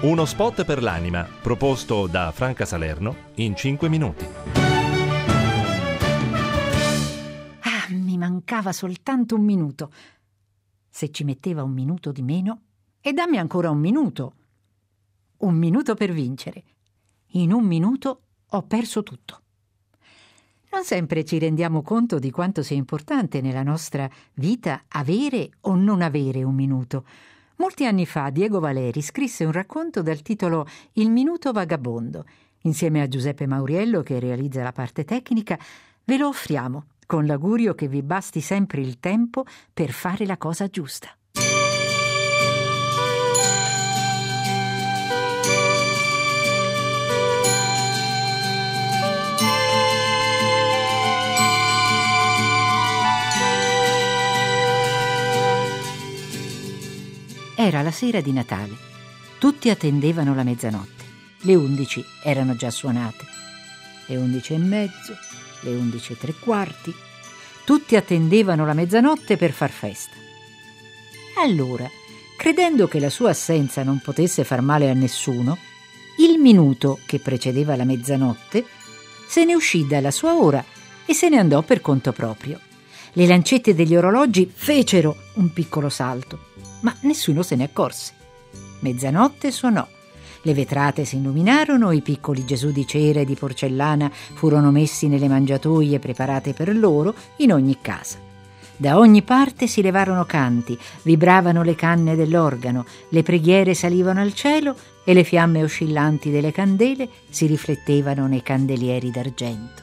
Uno spot per l'anima, proposto da Franca Salerno in 5 minuti. Mi mancava soltanto un minuto. Se ci metteva un minuto di meno, e dammi ancora un minuto. Un minuto per vincere. In un minuto ho perso tutto. Non sempre ci rendiamo conto di quanto sia importante nella nostra vita avere o non avere un minuto. Molti anni fa Diego Valeri scrisse un racconto dal titolo Il minuto vagabondo. Insieme a Giuseppe Mauriello, che realizza la parte tecnica, ve lo offriamo, con l'augurio che vi basti sempre il tempo per fare la cosa giusta. Era la sera di Natale. Tutti attendevano la mezzanotte. Le 11 erano già suonate. Le 11:30, le 11:15. Tutti attendevano la mezzanotte per far festa. Allora, credendo che la sua assenza non potesse far male a nessuno, il minuto che precedeva la mezzanotte se ne uscì dalla sua ora e se ne andò per conto proprio. Le lancette degli orologi fecero un piccolo salto, ma nessuno se ne accorse. Mezzanotte suonò, le vetrate si illuminarono, i piccoli Gesù di cera e di porcellana furono messi nelle mangiatoie preparate per loro in ogni casa. Da ogni parte si levarono canti, vibravano le canne dell'organo, le preghiere salivano al cielo e le fiamme oscillanti delle candele si riflettevano nei candelieri d'argento.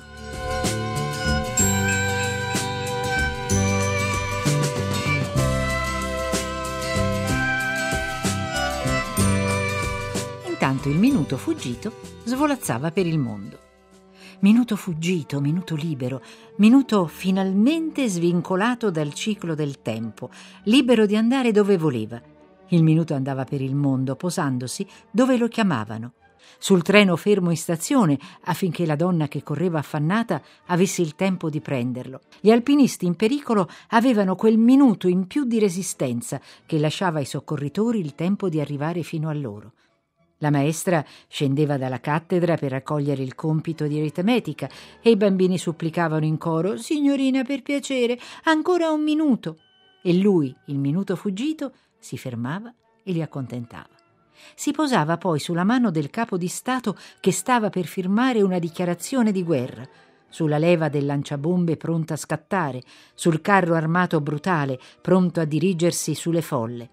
Intanto il minuto fuggito svolazzava per il mondo. Minuto fuggito, minuto libero, minuto finalmente svincolato dal ciclo del tempo, libero di andare dove voleva. Il minuto andava per il mondo, posandosi dove lo chiamavano. Sul treno fermo in stazione, affinché la donna che correva affannata avesse il tempo di prenderlo. Gli alpinisti in pericolo avevano quel minuto in più di resistenza che lasciava ai soccorritori il tempo di arrivare fino a loro. La maestra scendeva dalla cattedra per raccogliere il compito di aritmetica e i bambini supplicavano in coro: «Signorina, per piacere, ancora un minuto!» E lui, il minuto fuggito, si fermava e li accontentava. Si posava poi sulla mano del capo di Stato che stava per firmare una dichiarazione di guerra, sulla leva del lanciabombe pronta a scattare, sul carro armato brutale pronto a dirigersi sulle folle.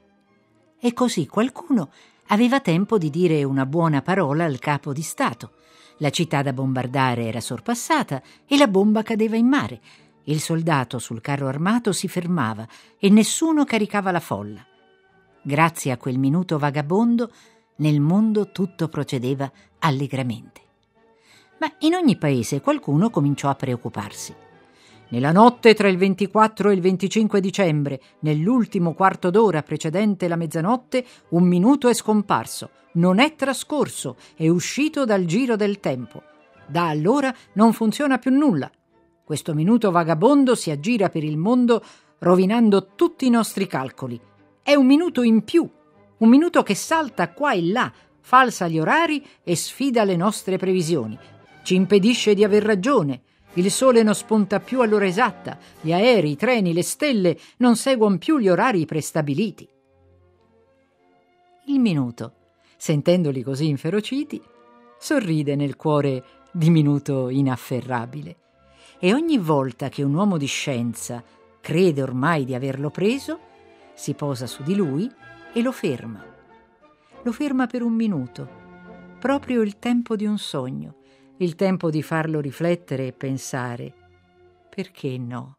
E così qualcuno aveva tempo di dire una buona parola al capo di Stato. La città da bombardare era sorpassata e la bomba cadeva in mare. Il soldato sul carro armato si fermava e nessuno caricava la folla. Grazie a quel minuto vagabondo, nel mondo tutto procedeva allegramente. Ma in ogni paese qualcuno cominciò a preoccuparsi. Nella notte tra il 24 e il 25 dicembre, nell'ultimo quarto d'ora precedente la mezzanotte, un minuto è scomparso, non è trascorso, è uscito dal giro del tempo. Da allora non funziona più nulla. Questo minuto vagabondo si aggira per il mondo rovinando tutti i nostri calcoli. È un minuto in più, un minuto che salta qua e là, falsa gli orari e sfida le nostre previsioni. Ci impedisce di aver ragione. Il sole non spunta più all'ora esatta, gli aerei, i treni, le stelle non seguono più gli orari prestabiliti. Il minuto, sentendoli così inferociti, sorride nel cuore di minuto inafferrabile. E ogni volta che un uomo di scienza crede ormai di averlo preso, si posa su di lui e lo ferma. Lo ferma per un minuto, proprio il tempo di un sogno, il tempo di farlo riflettere e pensare: perché no?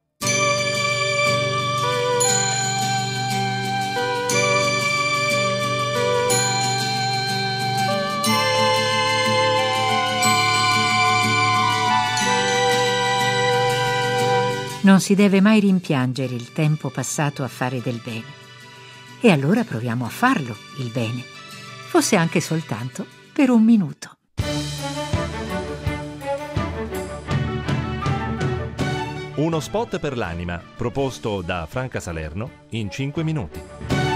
Non si deve mai rimpiangere il tempo passato a fare del bene. E allora proviamo a farlo, il bene, fosse anche soltanto per un minuto. Uno spot per l'anima, proposto da Franca Salerno in 5 minuti.